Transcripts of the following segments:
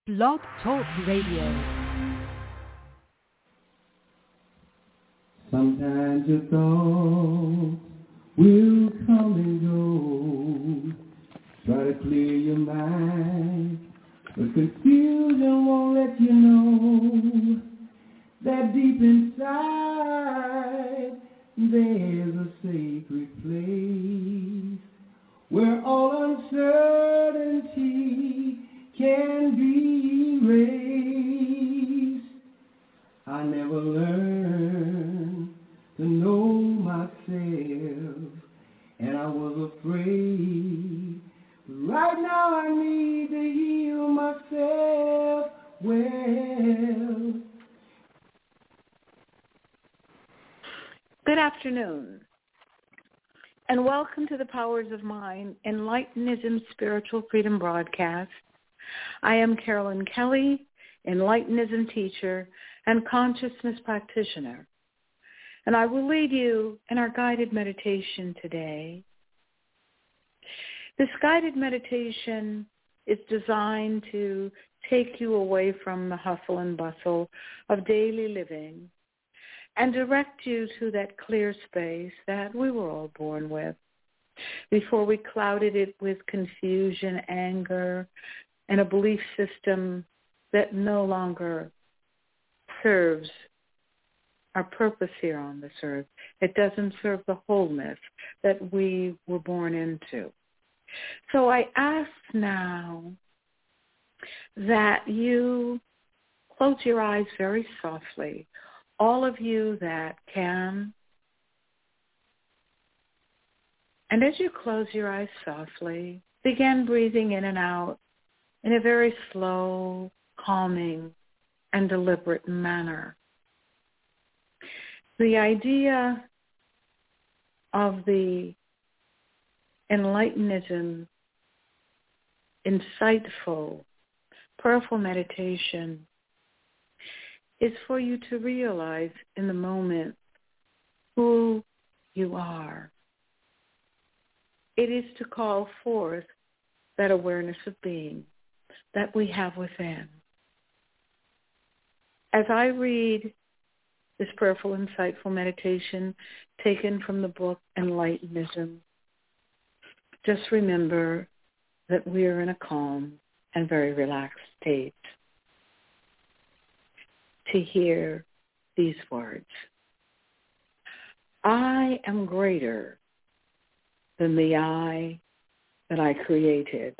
Blog Talk Radio. Sometimes your thoughts will come and go. Try to clear your mind, but confusion won't let you know that deep inside there's a sacred place where all uncertainty can be erased. I never learned to know myself, and I was afraid. Right now I need to heal myself well. Good afternoon, and welcome to the Powers of Mind Enlightenism Spiritual Freedom Broadcast. I am Carolyn Kelly, Enlightenism teacher and consciousness practitioner, and I will lead you in our guided meditation today. This guided meditation is designed to take you away from the hustle and bustle of daily living and direct you to that clear space that we were all born with before we clouded it with confusion, anger, and a belief system that no longer serves our purpose here on this earth. It doesn't serve the wholeness that we were born into. So I ask now that you close your eyes very softly, all of you that can. And as you close your eyes softly, begin breathing in and out in a very slow, calming, and deliberate manner. The idea of the Enlightenism, insightful, prayerful meditation is for you to realize in the moment who you are. It is to call forth that awareness of being that we have within. As I read this prayerful, insightful meditation taken from the book Enlightenism, just remember that we are in a calm and very relaxed state to hear these words. I am greater than the I that I created.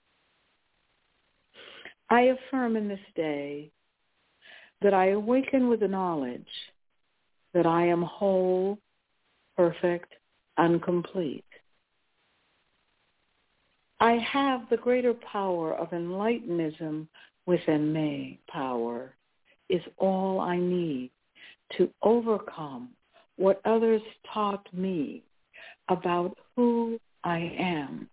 I affirm in this day that I awaken with the knowledge that I am whole, perfect, and complete. I have the greater power of Enlightenism within me. Power is all I need to overcome what others taught me about who I am.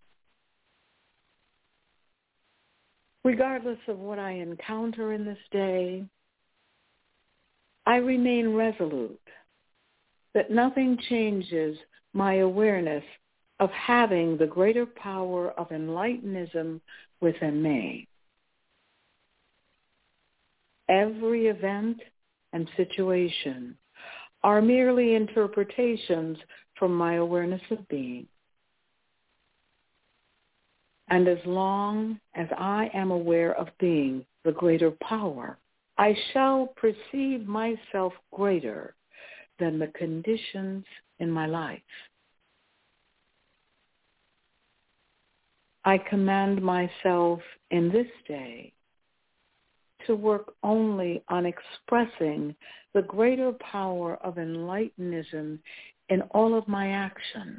Regardless of what I encounter in this day, I remain resolute that nothing changes my awareness of having the greater power of Enlightenism within me. Every event and situation are merely interpretations from my awareness of being. And as long as I am aware of being the greater power, I shall perceive myself greater than the conditions in my life. I command myself in this day to work only on expressing the greater power of Enlightenism in all of my actions.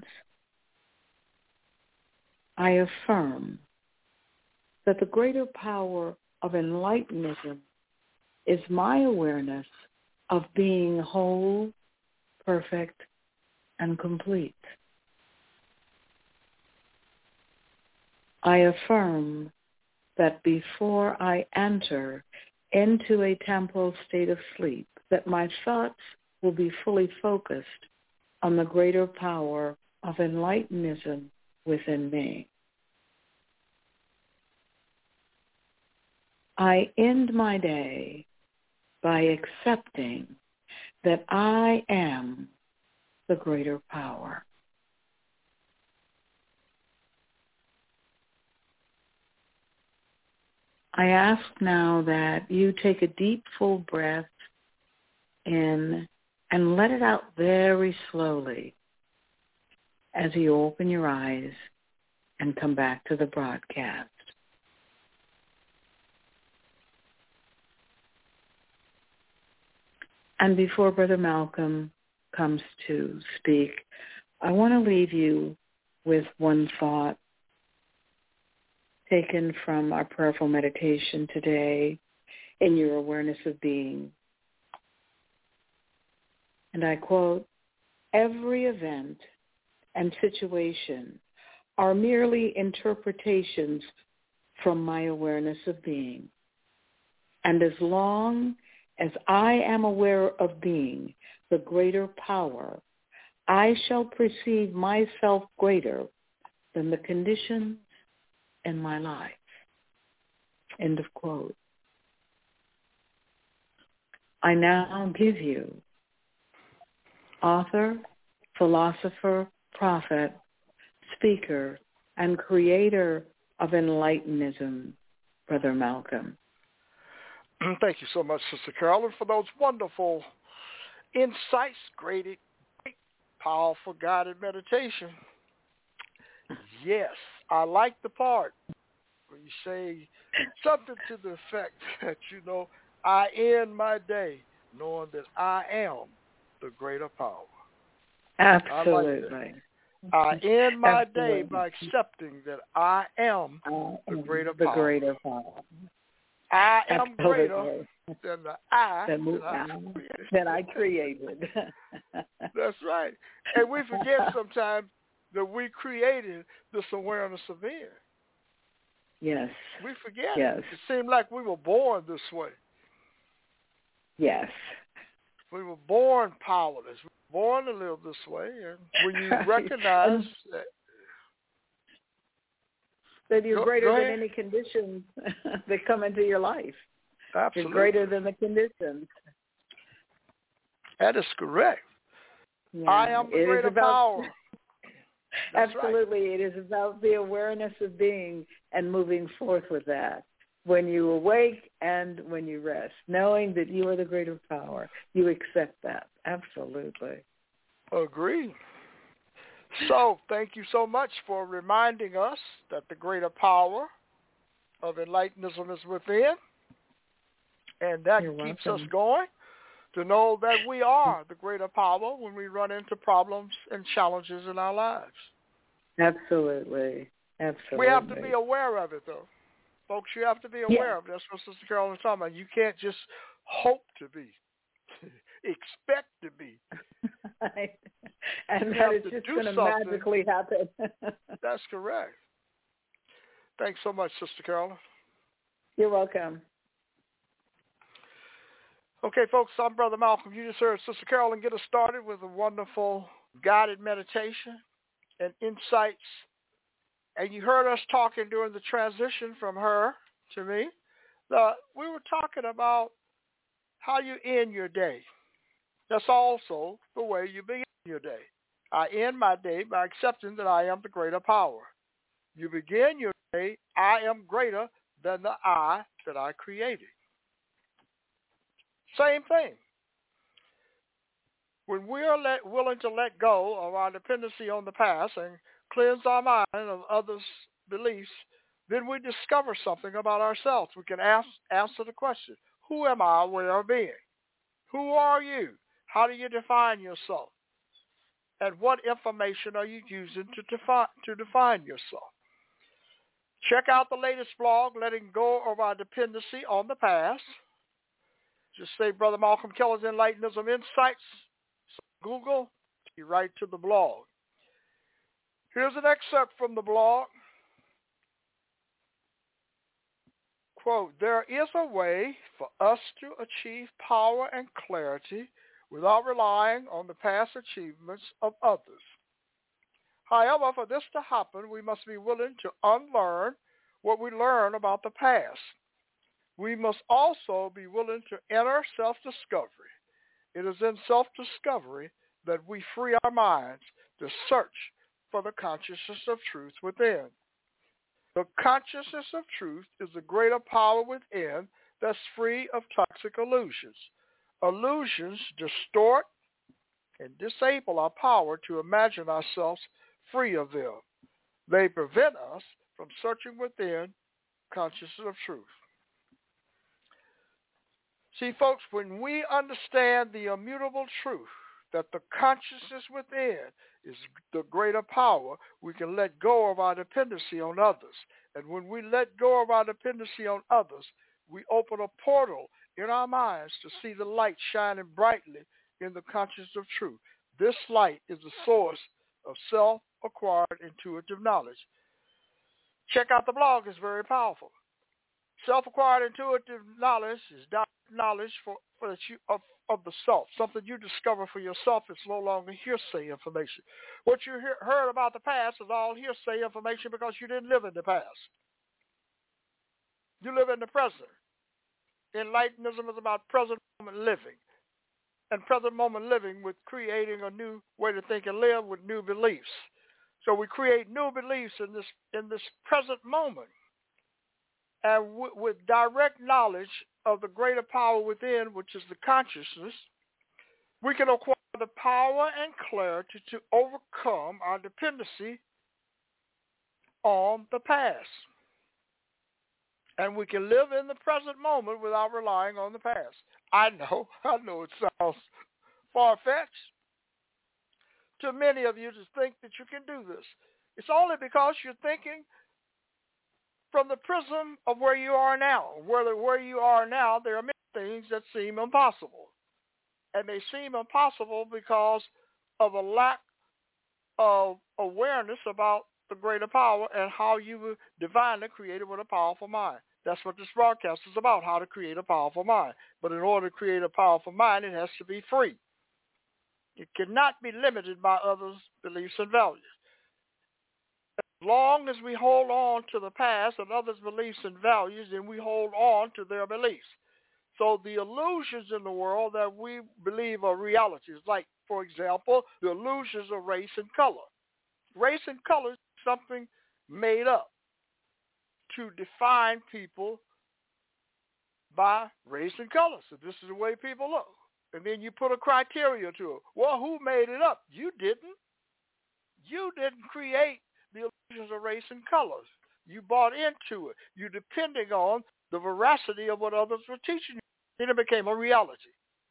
I affirm that the greater power of Enlightenism is my awareness of being whole, perfect, and complete. I affirm that before I enter into a temporal state of sleep, that my thoughts will be fully focused on the greater power of Enlightenism within me. I end my day by accepting that I am the greater power. I ask now that you take a deep, full breath in and let it out very slowly as you open your eyes and come back to the broadcast. And before Brother Malcolm comes to speak, I want to leave you with one thought taken from our prayerful meditation today in your awareness of being. And I quote, "Every event and situation are merely interpretations from my awareness of being. And as long as I am aware of being the greater power, I shall perceive myself greater than the conditions in my life." End of quote. I now give you author, philosopher, prophet, speaker, and creator of Enlightenism, Brother Malcolm. Thank you so much, Sister Carolyn, for those wonderful insights, great, powerful, guided meditation. Yes, I like the part where you say something to the effect that, I end my day knowing that I am the greater power. Absolutely. I end my day by accepting that I am the greater power. The greater power. I am greater than the I that I created. That's right. And we forget sometimes that we created this awareness of being. Yes. We forget. Yes. It seemed like we were born this way. Yes. We were born powerless. We were born to live this way. And when you recognize that you're greater than any conditions that come into your life. Absolutely. You're greater than the conditions. That is correct. Yeah. I am the greater power. Absolutely. Right. It is about the awareness of being and moving forth with that. When you awake and when you rest, knowing that you are the greater power, you accept that. Absolutely. Agree. So thank you so much for reminding us that the greater power of Enlightenism is within, and that keeps us going to know that we are the greater power when we run into problems and challenges in our lives. Absolutely. Absolutely. We have to be aware of it, though. Folks, you have to be aware of it. That's what Sister Carolyn is talking about. You can't just hope to be, expect to be. And that it's just going to magically happen. That's correct. Thanks so much, Sister Carolyn. You're welcome. Okay, folks, I'm Brother Malcolm. You just heard Sister Carolyn get us started with a wonderful guided meditation and insights. And you heard us talking during the transition from her to me. We were talking about how you end your day. That's also the way you begin your day. I end my day by accepting that I am the greater power. You begin your day, I am greater than the I that I created. Same thing. When we are willing to let go of our dependency on the past and cleanse our mind of others' beliefs, then we discover something about ourselves. We can answer the question, who am I aware of being? Who are you? How do you define yourself? And what information are you using to define yourself? Check out the latest blog, Letting Go of Our Dependency on the Past. Just say Brother Malcolm Keller's Enlightenism Insights. Google, you right to the blog. Here's an excerpt from the blog. Quote, there is a way for us to achieve power and clarity without relying on the past achievements of others. However, for this to happen, we must be willing to unlearn what we learn about the past. we must also be willing to enter self-discovery. It is in self-discovery that we free our minds to search for the consciousness of truth within. The consciousness of truth is the greater power within that's free of toxic illusions. Illusions distort and disable our power to imagine ourselves free of them. They prevent us from searching within consciousness of truth. See, folks, when we understand the immutable truth that the consciousness within is the greater power, we can let go of our dependency on others. And when we let go of our dependency on others, we open a portal in our minds to see the light shining brightly in the consciousness of truth. This light is the source of self-acquired intuitive knowledge. Check out the blog. It's very powerful. Self-acquired intuitive knowledge is knowledge of the self, something you discover for yourself. It's no longer hearsay information. What you heard about the past is all hearsay information because you didn't live in the past. You live in the present. Enlightenism is about present moment living, and present moment living with creating a new way to think and live with new beliefs. So we create new beliefs in this present moment. And with direct knowledge of the greater power within, which is the consciousness, we can acquire the power and clarity to overcome our dependency on the past. And we can live in the present moment without relying on the past. I know it sounds far-fetched to many of you to think that you can do this. It's only because you're thinking from the prism of where you are now. Where you are now, there are many things that seem impossible. And they seem impossible because of a lack of awareness about the greater power and how you were divinely created with a powerful mind. That's what this broadcast is about, how to create a powerful mind. But in order to create a powerful mind, it has to be free. It cannot be limited by others' beliefs and values. As long as we hold on to the past and others' beliefs and values, then we hold on to their beliefs. So the illusions in the world that we believe are realities, like, for example, the illusions of race and color. Race and color is something made up to define people by race and color. So this is the way people look. And then you put a criteria to it. Well, who made it up? You didn't. You didn't create the illusions of race and colors. You bought into it. You're depending on the veracity of what others were teaching you. Then it became a reality.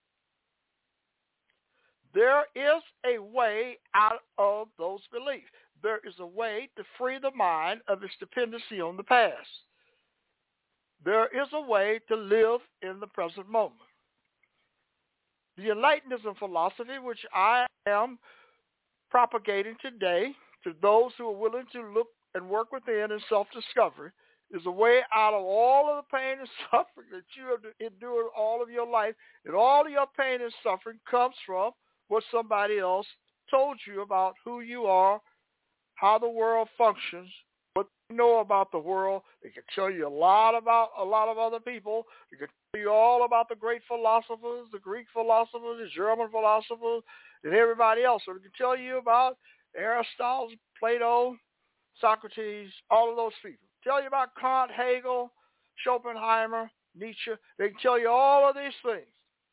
There is a way out of those beliefs. There is a way to free the mind of its dependency on the past. There is a way to live in the present moment. The Enlightenism philosophy, which I am propagating today to those who are willing to look and work within in self-discovery, is a way out of all of the pain and suffering that you have endured all of your life. And all of your pain and suffering comes from what somebody else told you about who you are, how the world functions, what they know about the world. They can tell you a lot of other people. They can tell you all about the great philosophers, the Greek philosophers, the German philosophers, and everybody else. So they can tell you about Aristotle, Plato, Socrates, all of those people. Tell you about Kant, Hegel, Schopenhauer, Nietzsche. They can tell you all of these things.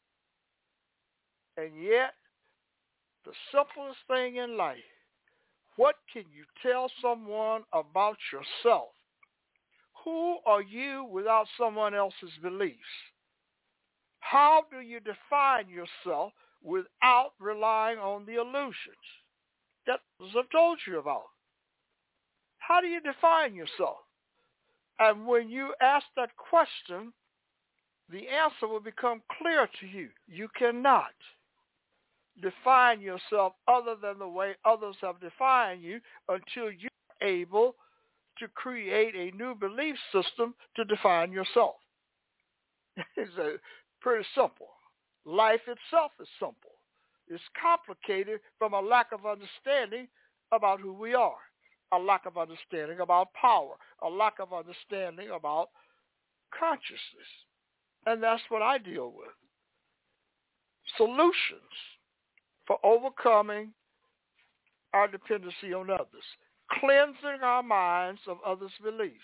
And yet, the simplest thing in life, what can you tell someone about yourself? Who are you without someone else's beliefs? How do you define yourself without relying on the illusions that I've told you about? How do you define yourself? And when you ask that question, the answer will become clear to you. You cannot define yourself other than the way others have defined you until you're able to create a new belief system to define yourself. It's pretty simple. Life itself is simple. It's complicated from a lack of understanding about who we are, a lack of understanding about power, a lack of understanding about consciousness. And that's what I deal with. Solutions for overcoming our dependency on others. Cleansing our minds of others' beliefs.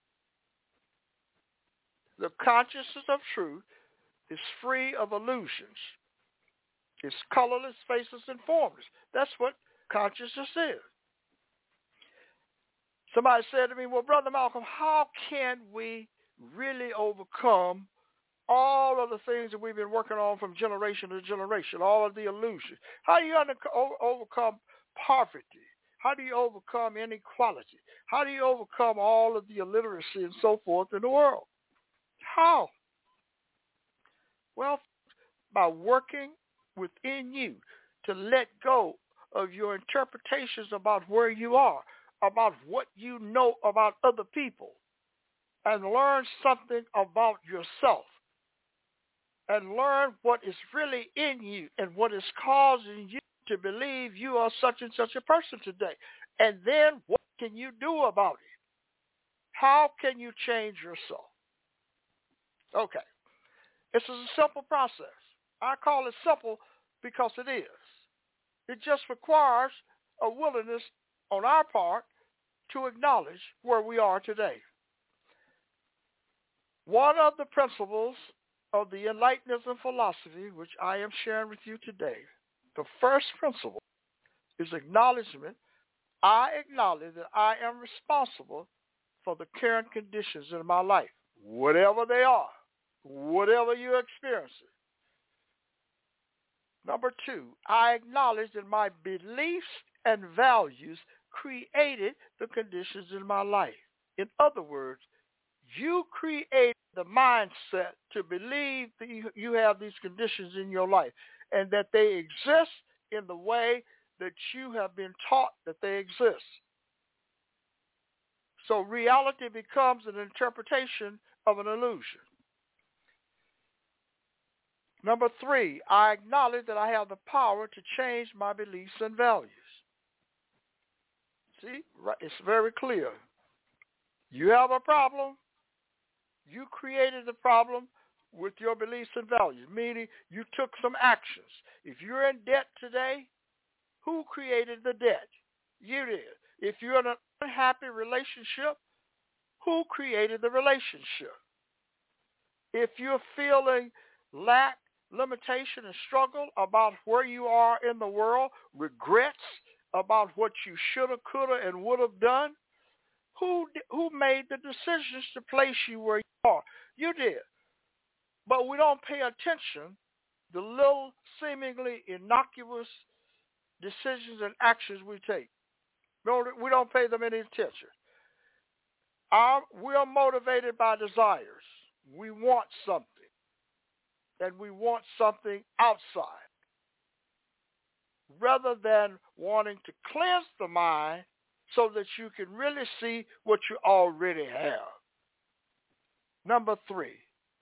The consciousness of truth is free of illusions. It's colorless, faceless, and formless. That's what consciousness is. Somebody said to me, well, Brother Malcolm, how can we really overcome all of the things that we've been working on from generation to generation, all of the illusions? How do you overcome poverty? How do you overcome inequality? How do you overcome all of the illiteracy and so forth in the world? How? Well, by working within you to let go of your interpretations about where you are, about what you know about other people, and learn something about yourself, and learn what is really in you and what is causing you to believe you are such and such a person today. And then what can you do about it? How can you change yourself? Okay. This is a simple process. I call it simple because it is. It just requires a willingness on our part to acknowledge where we are today. One of the principles of the Enlightenism philosophy, which I am sharing with you today, the first principle is acknowledgement. I acknowledge that I am responsible for the current conditions in my life, whatever they are, whatever you're experiencing. Number two, I acknowledge that my beliefs and values created the conditions in my life. In other words, you create the mindset to believe that you have these conditions in your life and that they exist in the way that you have been taught that they exist. So reality becomes an interpretation of an illusion. Number three, I acknowledge that I have the power to change my beliefs and values. See, it's very clear. You have a problem. You created the problem with your beliefs and values, meaning you took some actions. If you're in debt today, who created the debt? You did. If you're in an unhappy relationship, who created the relationship? If you're feeling lack, limitation, and struggle about where you are in the world, regrets about what you should have, could have, and would have done, who made the decisions to place you where you are? You did. But we don't pay attention to little seemingly innocuous decisions and actions we take. We don't pay them any attention. We are motivated by desires. We want something. And we want something outside. Rather than wanting to cleanse the mind so that you can really see what you already have. Number three,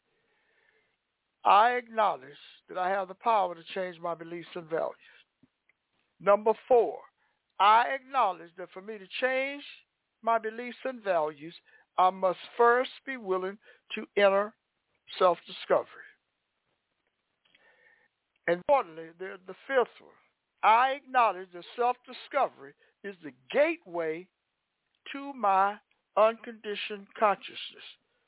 I acknowledge that I have the power to change my beliefs and values. Number four, I acknowledge that for me to change my beliefs and values, I must first be willing to enter self-discovery. And importantly, the fifth one, I acknowledge that self-discovery is the gateway to my unconditioned consciousness,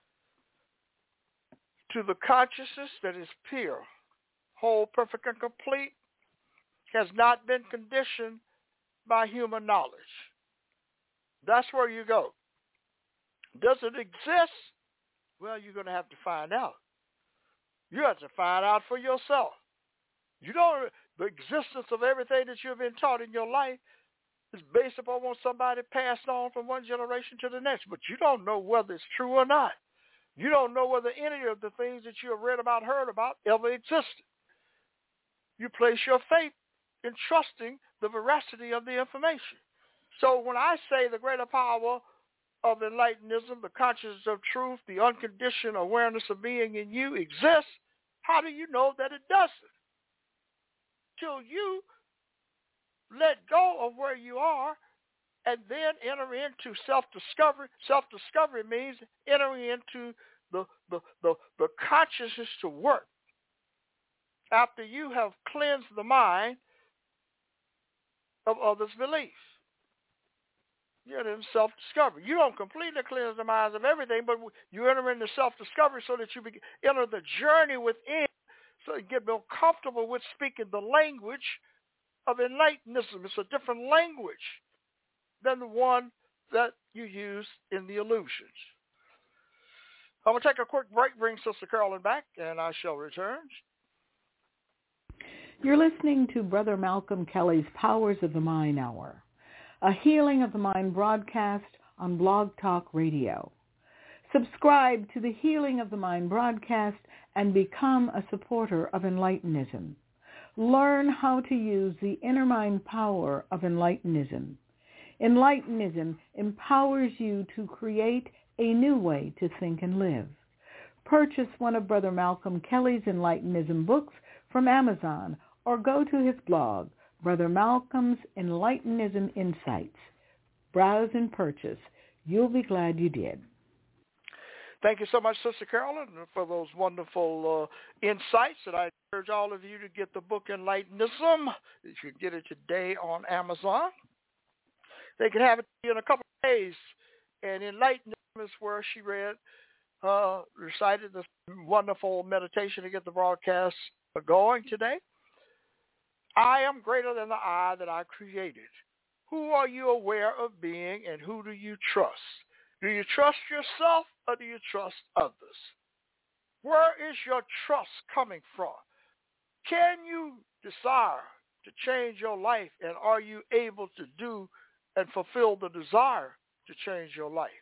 to the consciousness that is pure, whole, perfect, and complete, has not been conditioned by human knowledge. That's where you go. Does it exist? Well, you're going to have to find out. You have to find out for yourself. You don't. The existence of everything that you've been taught in your life is based upon what somebody passed on from one generation to the next, but you don't know whether it's true or not. You don't know whether any of the things that you have read about, heard about, ever existed. You place your faith in trusting the veracity of the information. So when I say the greater power of Enlightenism, the consciousness of truth, the unconditioned awareness of being in you exists, how do you know that it doesn't? Till you let go of where you are and then enter into self-discovery. Self-discovery means entering into the consciousness to work after you have cleansed the mind of others' beliefs. You're in self-discovery. You don't completely cleanse the minds of everything, but you enter into self-discovery so that you enter the journey within, so you get more comfortable with speaking the language of Enlightenism. It's a different language than the one that you use in the illusions. I'm going to take a quick break, bring Sister Carolyn back, and I shall return. You're listening to Brother Malcolm Kelly's Powers of the Mind Hour, a Healing of the Mind broadcast on Blog Talk Radio. Subscribe to the Healing of the Mind broadcast and become a supporter of Enlightenism. Learn how to use the inner mind power of Enlightenism. Enlightenism empowers you to create a new way to think and live. Purchase one of Brother Malcolm Kelly's Enlightenism books from Amazon or go to his blog, Brother Malcolm's Enlightenism Insights. Browse and purchase. You'll be glad you did. Thank you so much, Sister Carolyn, for those wonderful insights. And I encourage all of you to get the book Enlightenism. You can get it today on Amazon. They can have it in a couple of days. And Enlightenism is where she recited this wonderful meditation to get the broadcast going today. I am greater than the I that I created. Who are you aware of being, and who do you trust? Do you trust yourself, or do you trust others? Where is your trust coming from? Can you desire to change your life, and are you able to do and fulfill the desire to change your life?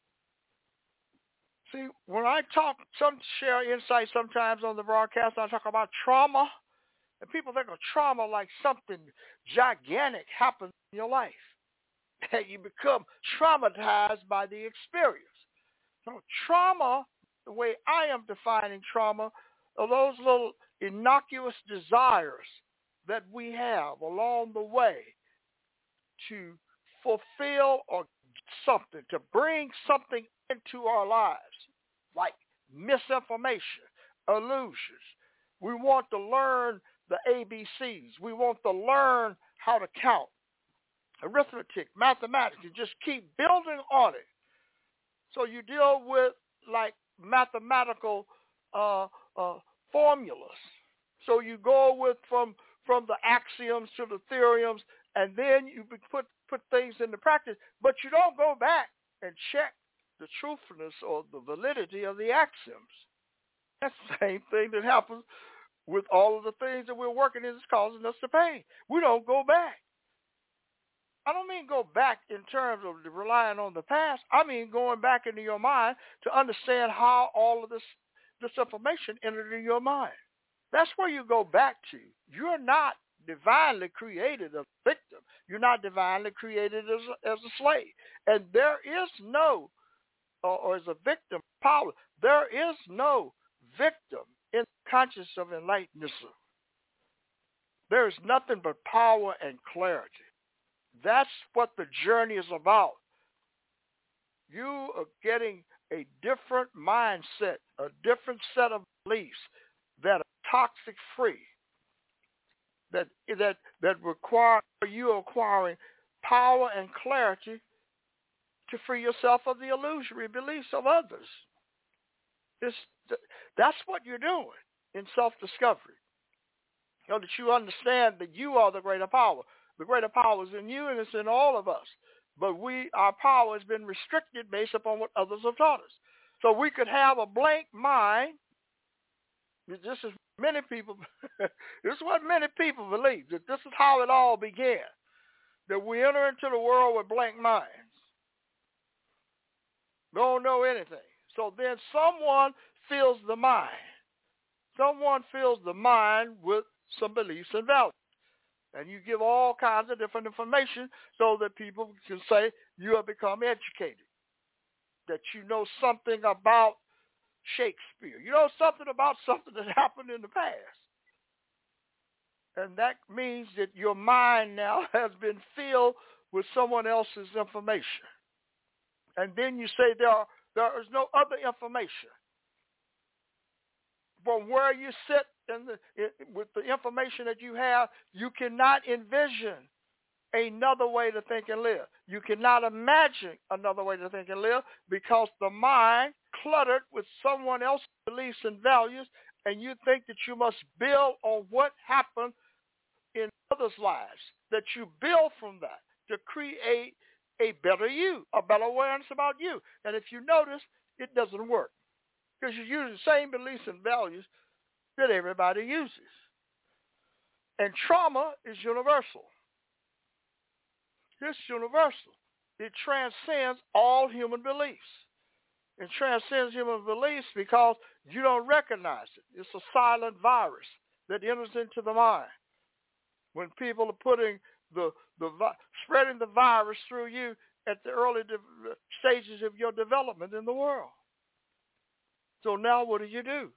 See, when I share insights sometimes on the broadcast, I talk about trauma, and people think of trauma like something gigantic happens in your life, that you become traumatized by the experience. So trauma, the way I am defining trauma, are those little innocuous desires that we have along the way to fulfill or something, to bring something into our lives, like misinformation, illusions. We want to learn the ABCs. We want to learn how to count, arithmetic, mathematics, and just keep building on it. So you deal with like mathematical formulas. So you go with from the axioms to the theorems, and then you put things into practice, but you don't go back and check the truthfulness or the validity of the axioms. That's the same thing that happens with all of the things that we're working in that's causing us the pain. We don't go back. I don't mean go back in terms of relying on the past. I mean going back into your mind to understand how all of this information entered in your mind. That's where you go back to. You're not divinely created as a victim. You're not divinely created as a slave. And there is no, or as a victim, power. There is no victim in the consciousness of Enlightenism. There is nothing but power and clarity. That's what the journey is about. You are getting a different mindset, a different set of beliefs that are toxic free, that require you acquiring power and clarity to free yourself of the illusory beliefs of others. That's what you're doing in self-discovery. You know, that you understand that you are the greater power. The greater power is in you, and it's in all of us. But our power has been restricted based upon what others have taught us. So we could have a blank mind. This is many people. This is what many people believe, that this is how it all began. That we enter into the world with blank minds. Don't know anything. So then someone fills the mind. Someone fills the mind with some beliefs and values. And you give all kinds of different information so that people can say you have become educated, that you know something about Shakespeare. You know something about something that happened in the past. And that means that your mind now has been filled with someone else's information. And then you say there is no other information. from where you sit with the information that you have, you cannot envision another way to think and live. You cannot imagine another way to think and live because the mind cluttered with someone else's beliefs and values, and you think that you must build on what happened in others' lives, that you build from that to create a better you, a better awareness about you. And if you notice, it doesn't work because you use the same beliefs and values that everybody uses. And trauma is universal. It's universal. It transcends all human beliefs. It transcends human beliefs because you don't recognize it. It's a silent virus that enters into the mind. When people are putting spreading the virus through you at the early stages of your development in the world. So now what do?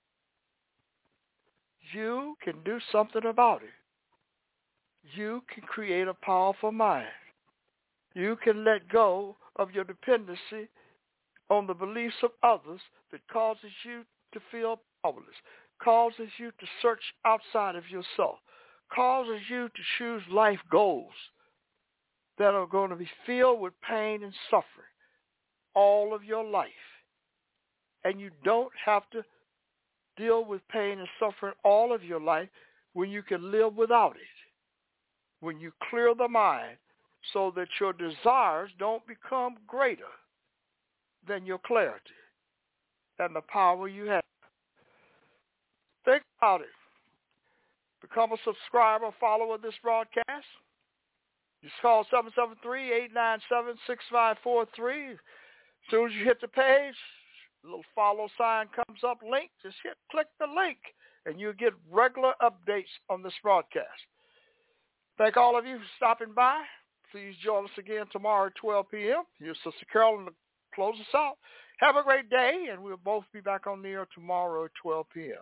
You can do something about it. You can create a powerful mind. You can let go of your dependency on the beliefs of others that causes you to feel powerless, causes you to search outside of yourself, causes you to choose life goals that are going to be filled with pain and suffering all of your life. And you don't have to deal with pain and suffering all of your life when you can live without it. When you clear the mind so that your desires don't become greater than your clarity and the power you have. Think about it. Become a subscriber, follower of this broadcast. Just call 773-897-6543. As soon as you hit the page, a little follow sign comes up, link. Just click the link, and you'll get regular updates on this broadcast. Thank all of you for stopping by. Please join us again tomorrow at 12 p.m. Here's Sister Carolyn to close us out. Have a great day, and we'll both be back on the air tomorrow at 12 p.m.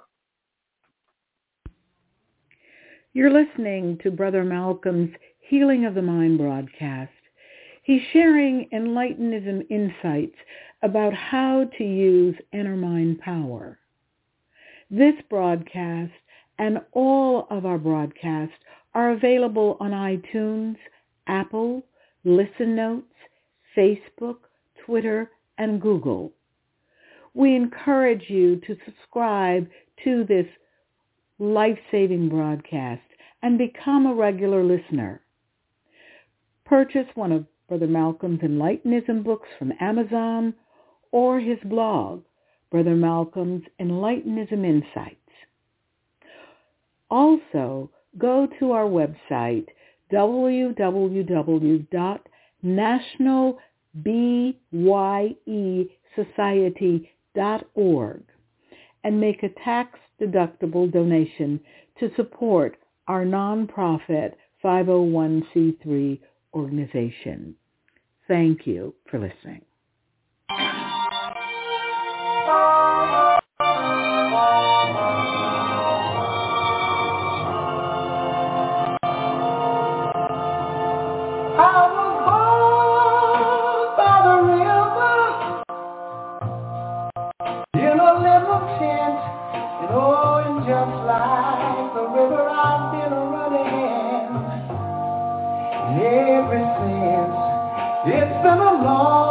You're listening to Brother Malcolm's Healing of the Mind broadcast. He's sharing Enlightenism insights about how to use inner mind power. This broadcast and all of our broadcasts are available on iTunes, Apple, Listen Notes, Facebook, Twitter, and Google. We encourage you to subscribe to this life-saving broadcast and become a regular listener. Purchase one of Brother Malcolm's Enlightenism books from Amazon or his blog, Brother Malcolm's Enlightenism Insights. Also, go to our website, www.nationalbyesociety.org, and make a tax-deductible donation to support our nonprofit 501c3 organization. Thank you for listening. It's been a long